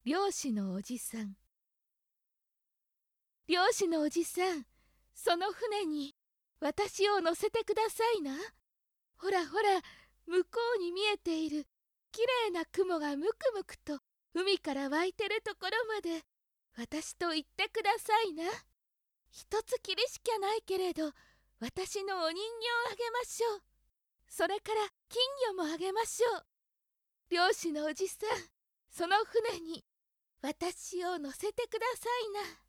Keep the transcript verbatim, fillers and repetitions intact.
漁師のおじさん。漁師のおじさん、その船に私を乗せてくださいな。ほらほら、向こうに見えているきれいな雲がむくむくと海から湧いてるところまで私と行ってくださいな。一つきりしかないけれど、私のお人形をあげましょう。それから金魚もあげましょう。漁師のおじさん、その船に私を乗せてくださいな。